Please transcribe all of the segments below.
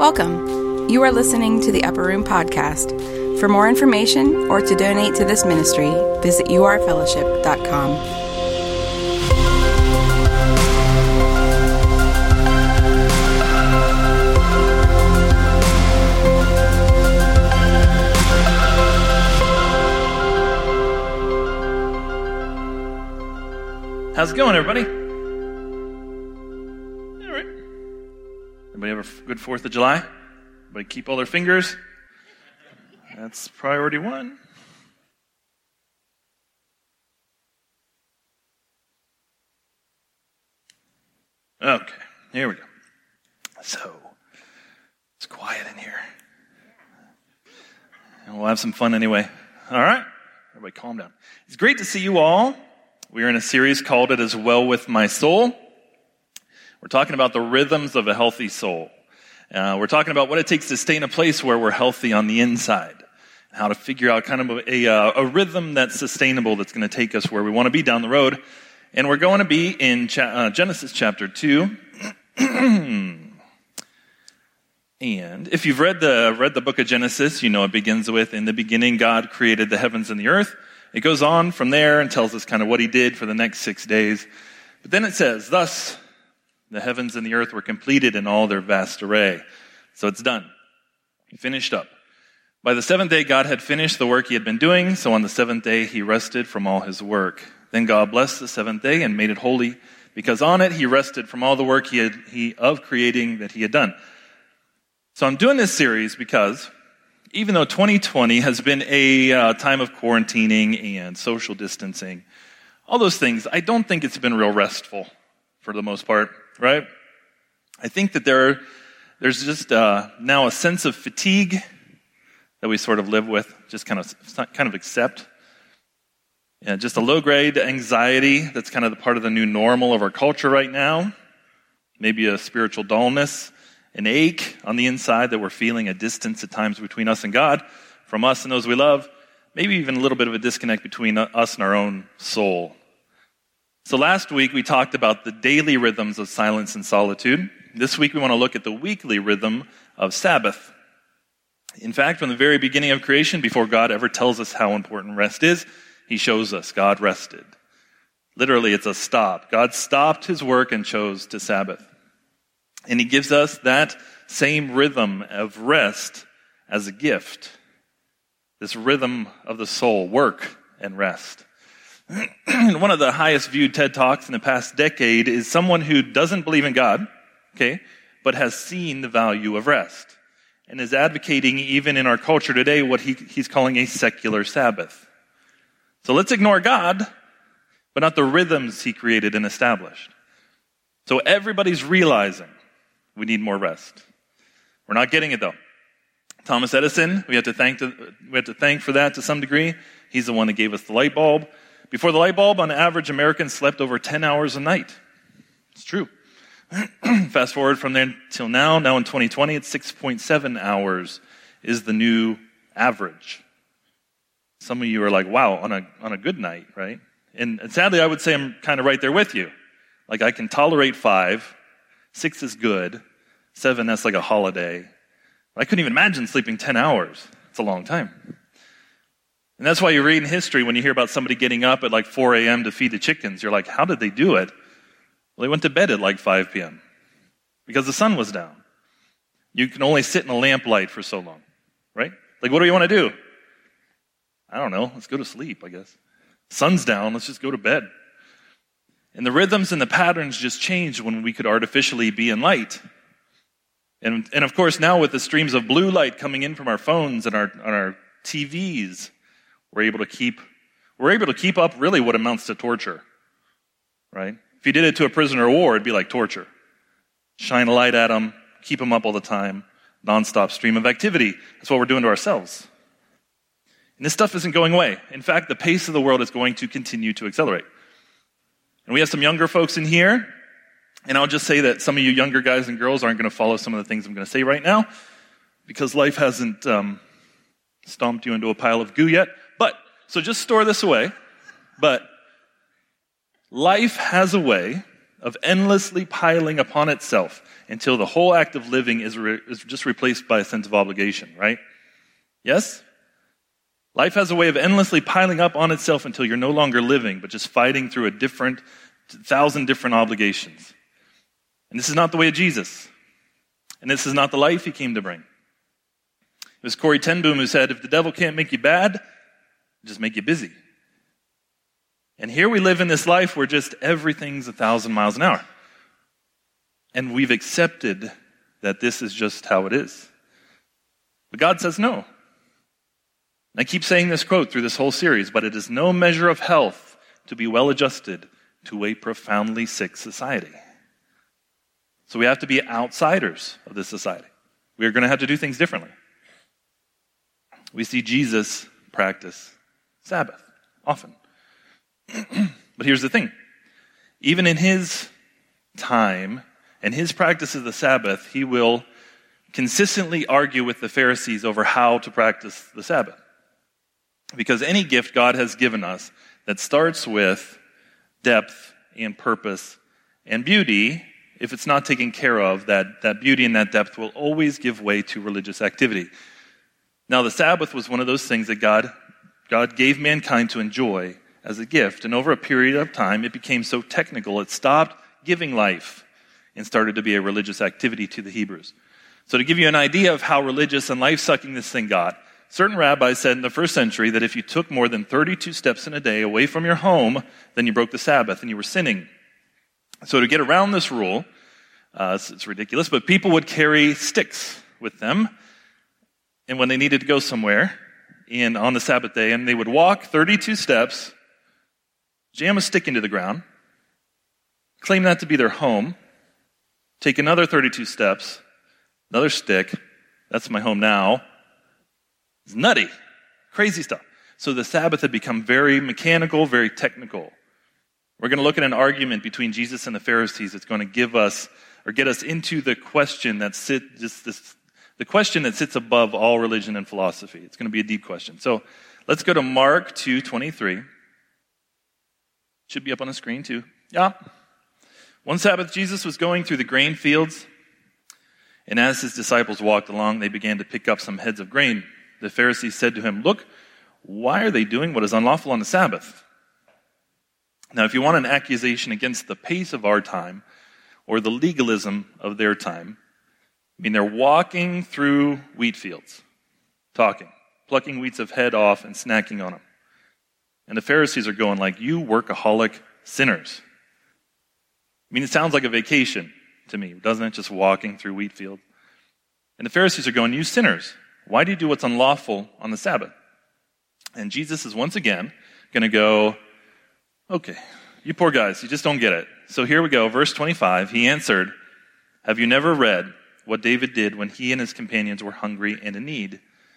Welcome. You are listening to the Upper Room Podcast. For more information or to donate to this ministry, visit urfellowship.com. How's it going, everybody? All right. Everybody have a good 4th of July? Everybody keep all their fingers? That's priority one. Okay, here we go. So, it's quiet in here. And we'll have some fun anyway. All right? Everybody calm down. It's great to see you all. We are in a series called It Is Well With My Soul. We're talking about the rhythms of a healthy soul. We're talking about what it takes to stay in a place where we're healthy on the inside. How to figure out kind of a rhythm that's sustainable, that's going to take us where we want to be down the road. And we're going to be in Genesis chapter 2. And if you've read the book of Genesis, you know it begins with, in the beginning God created the heavens and the earth. It goes on from there and tells us kind of what he did for the next 6 days. But then it says, thus the heavens and the earth were completed in all their vast array. So it's done. Finished up. By the 7th day, God had finished the work he had been doing. So on the 7th day, he rested from all his work. Then God blessed the 7th day and made it holy, because on it he rested from all the work of creating that he had done. So I'm doing this series because even though 2020 has been a time of quarantining and social distancing, all those things, I don't think it's been real restful for the most part, right? I think that there's just now a sense of fatigue that we sort of live with, just kind of accept. Yeah, just a low-grade anxiety that's kind of the part of the new normal of our culture right now. Maybe a spiritual dullness, an ache on the inside that we're feeling, a distance at times between us and God, from us and those we love, maybe even a little bit of a disconnect between us and our own soul. So last week we talked about the daily rhythms of silence and solitude. This week we want to look at the weekly rhythm of Sabbath. In fact, from the very beginning of creation, before God ever tells us how important rest is, he shows us God rested. Literally, it's a stop. God stopped his work and chose to Sabbath. And he gives us that same rhythm of rest as a gift. This rhythm of the soul, work and rest. One of the highest viewed TED Talks in the past decade is someone who doesn't believe in God, okay, but has seen the value of rest and is advocating, even in our culture today, what he's calling a secular Sabbath. So let's ignore God, but not the rhythms he created and established. So everybody's realizing we need more rest. We're not getting it though. Thomas Edison, we have to thank for that to some degree. He's the one that gave us the light bulb. Before the light bulb, on average, Americans slept over 10 hours a night. It's true. Fast forward from there till now in 2020, it's 6.7 hours is the new average. Some of you are like, wow, on a good night, right? And sadly, I would say I'm kind of right there with you. Like, I can tolerate 5. 6 is good. 7, that's like a holiday. I couldn't even imagine sleeping 10 hours. It's a long time. And that's why you read in history when you hear about somebody getting up at like 4 a.m. to feed the chickens. You're like, how did they do it? Well, they went to bed at like 5 p.m. because the sun was down. You can only sit in a lamplight for so long, right? Like, what do you want to do? I don't know. Let's go to sleep, I guess. Sun's down. Let's just go to bed. And the rhythms and the patterns just changed when we could artificially be in light. And of course, now with the streams of blue light coming in from our phones and our TVs, we're able to keep up really what amounts to torture, right? If you did it to a prisoner of war, it'd be like torture. Shine a light at them, keep them up all the time, nonstop stream of activity. That's what we're doing to ourselves. And this stuff isn't going away. In fact, the pace of the world is going to continue to accelerate. And we have some younger folks in here, and I'll just say that some of you younger guys and girls aren't going to follow some of the things I'm going to say right now, because life hasn't stomped you into a pile of goo yet. So just store this away. But life has a way of endlessly piling upon itself until the whole act of living is just replaced by a sense of obligation, right? Yes? Life has a way of endlessly piling up on itself until you're no longer living, but just fighting through 1,000 different obligations. And this is not the way of Jesus. And this is not the life he came to bring. It was Corrie ten Boom who said, if the devil can't make you bad, just make you busy. And here we live in this life where just everything's 1,000 miles an hour. And we've accepted that this is just how it is. But God says no. And I keep saying this quote through this whole series, but it is no measure of health to be well adjusted to a profoundly sick society. So we have to be outsiders of this society. We are going to have to do things differently. We see Jesus practice Sabbath often. But here's the thing. Even in his time and his practice of the Sabbath, he will consistently argue with the Pharisees over how to practice the Sabbath. Because any gift God has given us that starts with depth and purpose and beauty, if it's not taken care of, that beauty and that depth will always give way to religious activity. Now, the Sabbath was one of those things that God gave mankind to enjoy as a gift. And over a period of time, it became so technical, it stopped giving life and started to be a religious activity to the Hebrews. So to give you an idea of how religious and life-sucking this thing got, certain rabbis said in the first century that if you took more than 32 steps in a day away from your home, then you broke the Sabbath and you were sinning. So to get around this rule, it's ridiculous, but people would carry sticks with them. And when they needed to go somewhere on the Sabbath day, and they would walk 32 steps, jam a stick into the ground, claim that to be their home, take another 32 steps, another stick, that's my home now. It's nutty, crazy stuff. So the Sabbath had become very mechanical, very technical. We're going to look at an argument between Jesus and the Pharisees that's going to give us, or get us into the question that the question that sits above all religion and philosophy. It's going to be a deep question. So let's go to Mark 2:23. Should be up on the screen too. Yeah. One Sabbath, Jesus was going through the grain fields, and as his disciples walked along, they began to pick up some heads of grain. The Pharisees said to him, "Look, why are they doing what is unlawful on the Sabbath?" Now, if you want an accusation against the pace of our time or the legalism of their time, I mean, they're walking through wheat fields, talking, plucking wheats of head off and snacking on them. And the Pharisees are going like, you workaholic sinners. I mean, it sounds like a vacation to me, doesn't it? Just walking through wheat fields. And the Pharisees are going, you sinners, why do you do what's unlawful on the Sabbath? And Jesus is once again going to go, okay, you poor guys, you just don't get it. So here we go, verse 25. He answered, have you never read what David did when he and his companions were hungry and in need?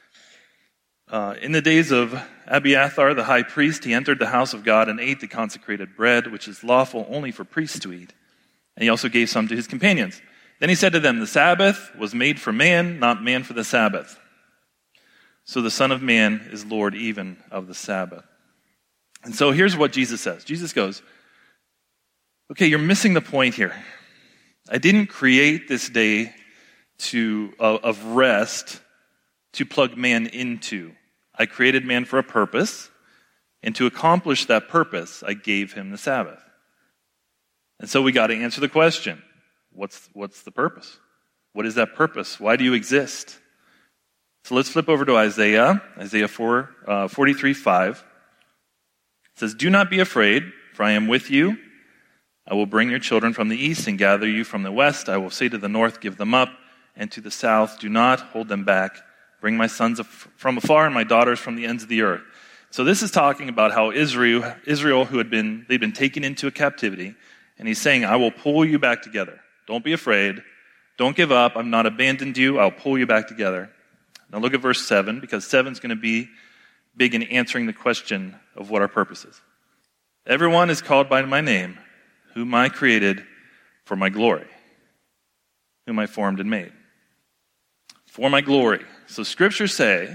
In the days of Abiathar, the high priest, he entered the house of God and ate the consecrated bread, which is lawful only for priests to eat. And he also gave some to his companions. Then he said to them, the Sabbath was made for man, not man for the Sabbath. So the Son of Man is Lord even of the Sabbath. And so here's what Jesus says. Jesus goes, okay, you're missing the point here. I didn't create this day of rest to plug man into. I created man for a purpose, and to accomplish that purpose, I gave him the Sabbath. And so we got to answer the question, what's the purpose? What is that purpose? Why do you exist? So let's flip over to Isaiah 43:5. It says, do not be afraid, for I am with you. I will bring your children from the east and gather you from the west. I will say to the north, give them up, and to the south, do not hold them back. Bring my sons from afar and my daughters from the ends of the earth. So this is talking about how Israel they'd been taken into a captivity, and he's saying, I will pull you back together. Don't be afraid. Don't give up. I've not abandoned you. I'll pull you back together. Now look at verse 7, because 7 is going to be big in answering the question of what our purpose is. Everyone is called by my name, whom I created for my glory, whom I formed and made. For my glory. So scriptures say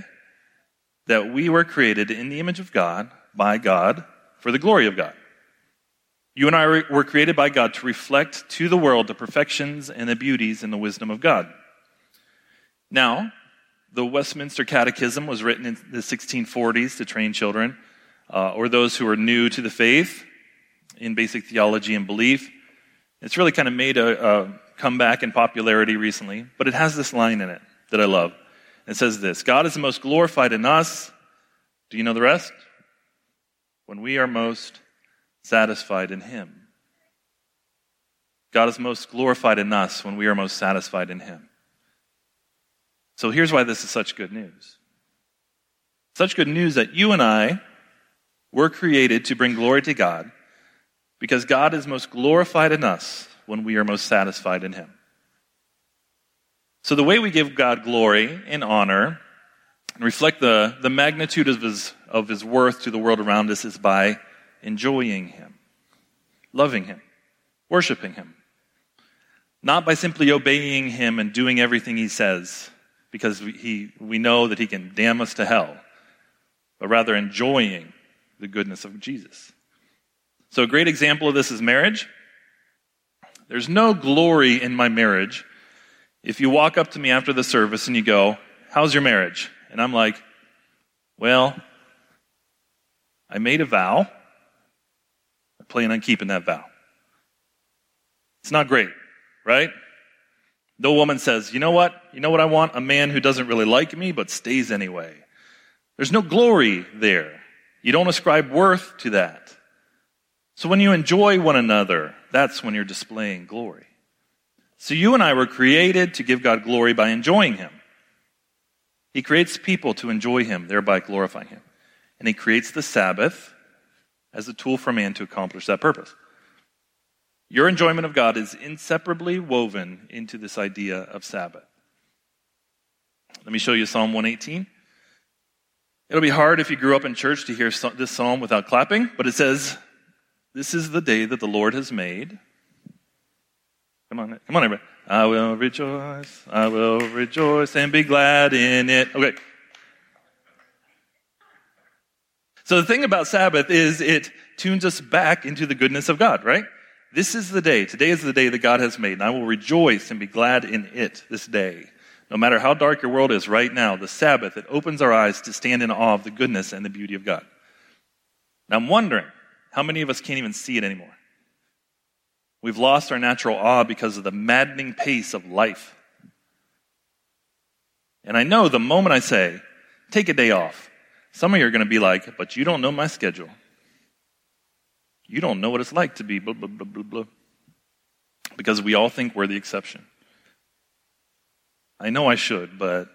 that we were created in the image of God, by God, for the glory of God. You and I were created by God to reflect to the world the perfections and the beauties and the wisdom of God. Now, the Westminster Catechism was written in the 1640s to train children or those who are new to the faith in basic theology and belief. It's really kind of made a comeback in popularity recently, but it has this line in it that I love. It says this: God is the most glorified in us. Do you know the rest? When we are most satisfied in Him. God is most glorified in us when we are most satisfied in Him. So here's why this is such good news. Such good news that you and I were created to bring glory to God because God is most glorified in us when we are most satisfied in Him. So the way we give God glory and honor and reflect the magnitude of His worth to the world around us is by enjoying Him, loving Him, worshiping Him. Not by simply obeying Him and doing everything He says, because we know that He can damn us to hell, but rather enjoying the goodness of Jesus. So a great example of this is marriage. There's no glory in my marriage if you walk up to me after the service and you go, "How's your marriage?" And I'm like, "Well, I made a vow. I plan on keeping that vow." It's not great, right? No woman says, "You know what I want? A man who doesn't really like me but stays anyway." There's no glory there. You don't ascribe worth to that. So when you enjoy one another, that's when you're displaying glory. So you and I were created to give God glory by enjoying Him. He creates people to enjoy Him, thereby glorifying Him. And He creates the Sabbath as a tool for man to accomplish that purpose. Your enjoyment of God is inseparably woven into this idea of Sabbath. Let me show you Psalm 118. It'll be hard if you grew up in church to hear this psalm without clapping, but it says, "This is the day that the Lord has made." Come on, everybody. I will rejoice and be glad in it. Okay. So the thing about Sabbath is it tunes us back into the goodness of God, right? This is the day. Today is the day that God has made, and I will rejoice and be glad in it this day. No matter how dark your world is right now, the Sabbath, it opens our eyes to stand in awe of the goodness and the beauty of God. Now I'm wondering, how many of us can't even see it anymore? We've lost our natural awe because of the maddening pace of life. And I know the moment I say, take a day off, some of you are going to be like, "But you don't know my schedule. You don't know what it's like to be blah, blah, blah, blah, blah." Because we all think we're the exception. I know I should, but...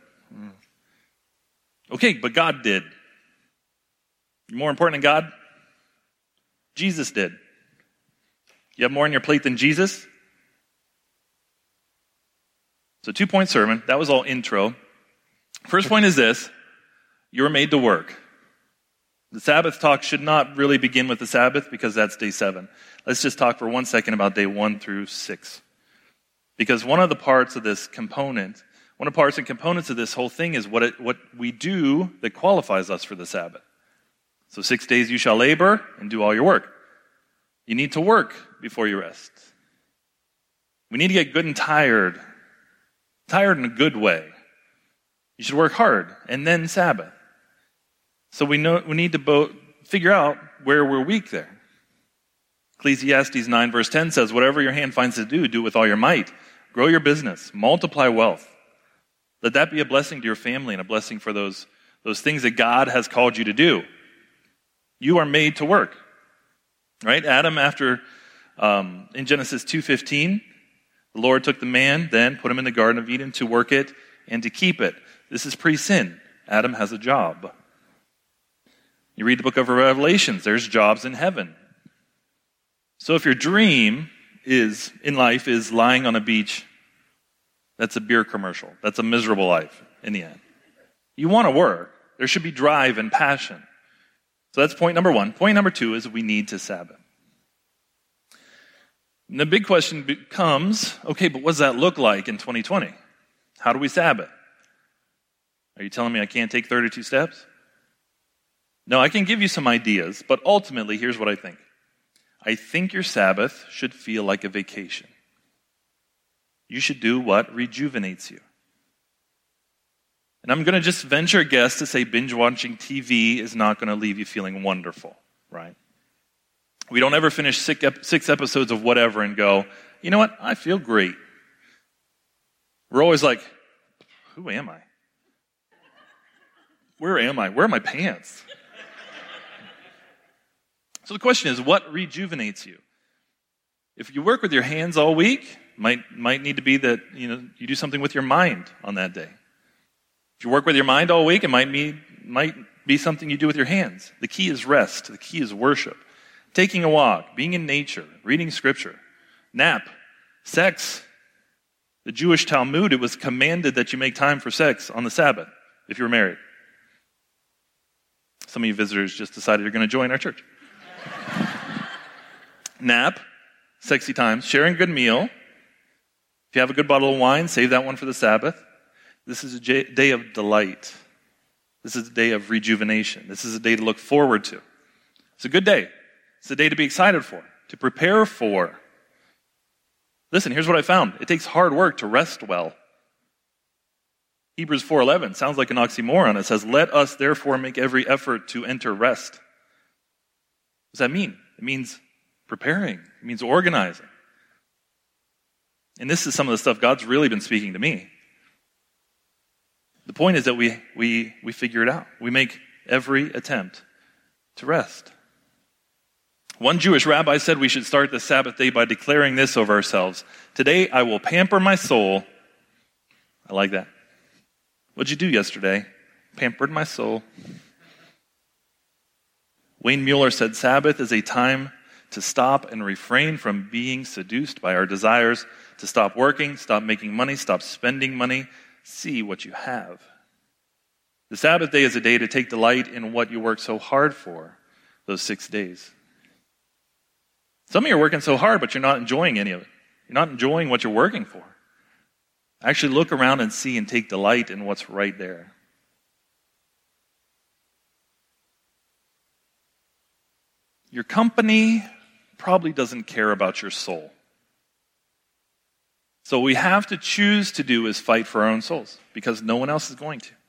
Okay, but God did. More important than God? Jesus did. You have more on your plate than Jesus? So 2-point sermon. That was all intro. First point is this. You were made to work. The Sabbath talk should not really begin with the Sabbath because that's day 7. Let's just talk for 1 second about day 1 through 6. Because one of the parts and components of this whole thing is what we do that qualifies us for the Sabbath. So 6 days you shall labor and do all your work. You need to work before you rest. We need to get good and tired. Tired in a good way. You should work hard and then Sabbath. So we need to figure out where we're weak there. Ecclesiastes 9 verse 10 says, "Whatever your hand finds to do, do with all your might. Grow your business, multiply wealth. Let that be a blessing to your family and a blessing for those things that God has called you to do." You are made to work. Right? Adam, in Genesis 2:15, the Lord took the man, then put him in the Garden of Eden to work it and to keep it. This is pre-sin. Adam has a job. You read the book of Revelations, there's jobs in heaven. So if your dream in life is lying on a beach, that's a beer commercial. That's a miserable life in the end. You want to work. There should be drive and passion. So that's point number 1. Point number 2 is we need to Sabbath. And the big question becomes, okay, but what does that look like in 2020? How do we Sabbath? Are you telling me I can't take 32 steps? No, I can give you some ideas, but ultimately, here's what I think. I think your Sabbath should feel like a vacation. You should do what rejuvenates you. And I'm going to just venture a guess to say binge-watching TV is not going to leave you feeling wonderful, right? We don't ever finish 6 episodes of whatever and go, you know what, I feel great. We're always like, who am I? Where am I? Where are my pants? So the question is, what rejuvenates you? If you work with your hands all week, might need to be that you do something with your mind on that day. If you work with your mind all week, it might be something you do with your hands. The key is rest. The key is worship. Taking a walk, being in nature, reading scripture, nap, sex. The Jewish Talmud, it was commanded that you make time for sex on the Sabbath if you were married. Some of you visitors just decided you're going to join our church. Nap, sexy times, sharing a good meal. If you have a good bottle of wine, save that one for the Sabbath. This is a day of delight. This is a day of rejuvenation. This is a day to look forward to. It's a good day. It's a day to be excited for, to prepare for. Listen, here's what I found. It takes hard work to rest well. Hebrews 4:11 sounds like an oxymoron. It says, let us therefore make every effort to enter rest. What does that mean? It means preparing. It means organizing. And this is some of the stuff God's really been speaking to me. The point is that we figure it out. We make every attempt to rest. One Jewish rabbi said we should start the Sabbath day by declaring this over ourselves. Today I will pamper my soul. I like that. What'd you do yesterday? Pampered my soul. Wayne Mueller said Sabbath is a time to stop and refrain from being seduced by our desires, to stop working, stop making money, stop spending money, see what you have. The Sabbath day is a day to take delight in what you worked so hard for those 6 days. Some of you are working so hard, but you're not enjoying any of it. You're not enjoying what you're working for. Actually look around and see and take delight in what's right there. Your company probably doesn't care about your soul. So what we have to choose to do is fight for our own souls, because no one else is going to.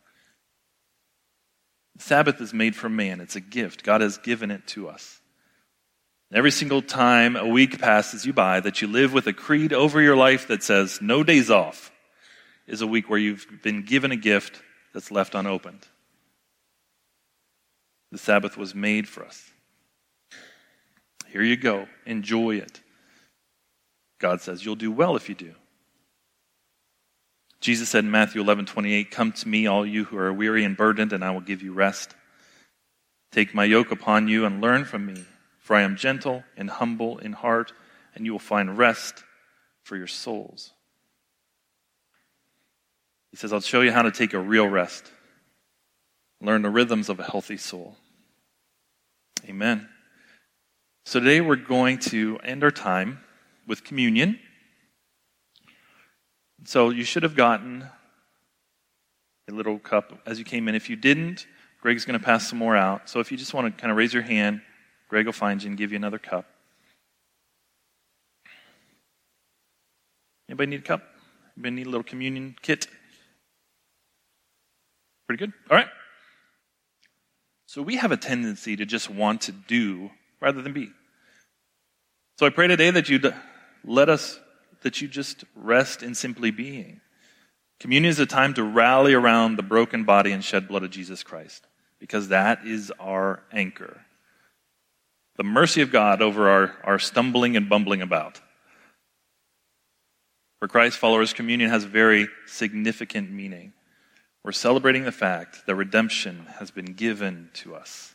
The Sabbath is made for man. It's a gift. God has given it to us. Every single time a week passes you by that you live with a creed over your life that says no days off is a week where you've been given a gift that's left unopened. The Sabbath was made for us. Here you go. Enjoy it. God says you'll do well if you do. Jesus said in Matthew 11:28, come to me, all you who are weary and burdened, and I will give you rest. Take my yoke upon you and learn from me, for I am gentle and humble in heart, and you will find rest for your souls. He says, I'll show you how to take a real rest. Learn the rhythms of a healthy soul. Amen. So today we're going to end our time with communion. So you should have gotten a little cup as you came in. If you didn't, Greg's going to pass some more out. So if you just want to kind of raise your hand, Greg will find you and give you another cup. Anybody need a cup? Anybody need a little communion kit? Pretty good? All right. So we have a tendency to just want to do rather than be. So I pray today that you'd that you just rest in simply being. Communion is a time to rally around the broken body and shed blood of Jesus Christ, because that is our anchor. The mercy of God over our stumbling and bumbling about. For Christ followers, communion has very significant meaning. We're celebrating the fact that redemption has been given to us.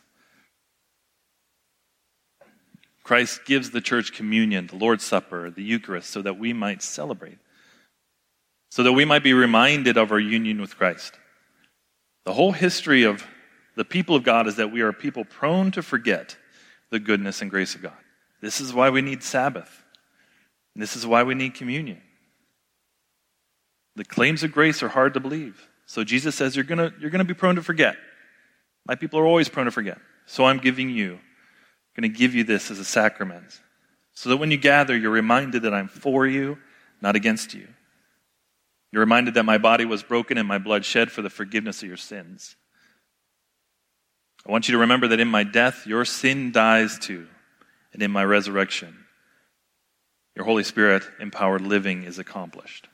Christ gives the church communion, the Lord's Supper, the Eucharist, so that we might celebrate, so that we might be reminded of our union with Christ. The whole history of the people of God is that we are a people prone to forget the goodness and grace of God. This is why we need Sabbath. This is why we need communion. The claims of grace are hard to believe. So Jesus says you're gonna be prone to forget. My people are always prone to forget. So I'm going to give you this as a sacrament, so that when you gather, you're reminded that I'm for you, not against you. You're reminded that my body was broken and my blood shed for the forgiveness of your sins. I want you to remember that in my death, your sin dies too, and in my resurrection, your Holy Spirit-empowered living is accomplished.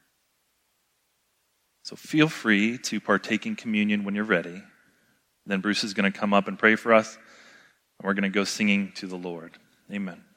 So feel free to partake in communion when you're ready. Then Bruce is going to come up and pray for us, and we're going to go singing to the Lord. Amen.